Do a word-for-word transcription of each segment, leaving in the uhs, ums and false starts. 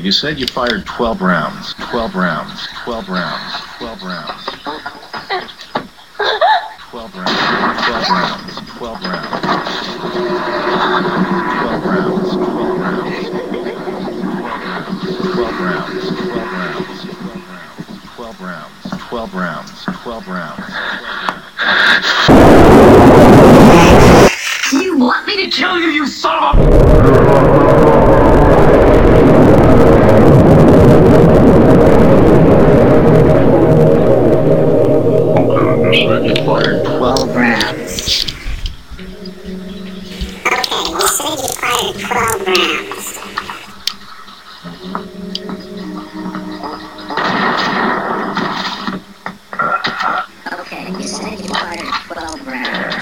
you said you fired twelve rounds. twelve rounds. twelve rounds. twelve rounds. twelve rounds. twelve rounds. twelve rounds. twelve rounds. twelve rounds. twelve rounds. twelve rounds. twelve rounds. twelve rounds. twelve rounds. Do you want me to kill you, you son of a... twelve rounds. Okay, you said you fired twelve rounds. Okay, you said you fired twelve rounds.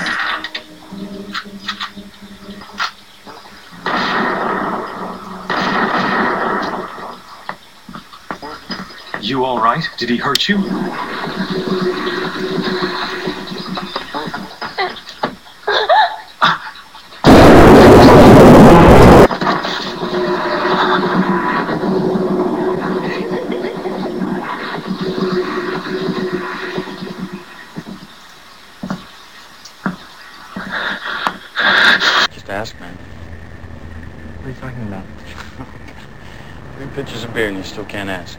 You all right? Did he hurt you? Just ask, man. What are you talking about? Three pitchers of beer and you still can't ask.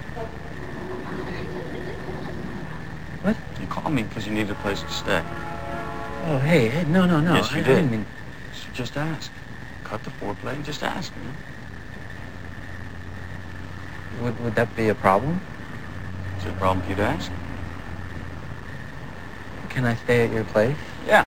What? You called me because you needed a place to stay. Oh, hey, hey, no, no, no. Yes, you I, did. I didn't mean... So just ask. Cut the foreplay and just ask, man. Would, would that be a problem? Is it a problem for you to ask? Can I stay at your place?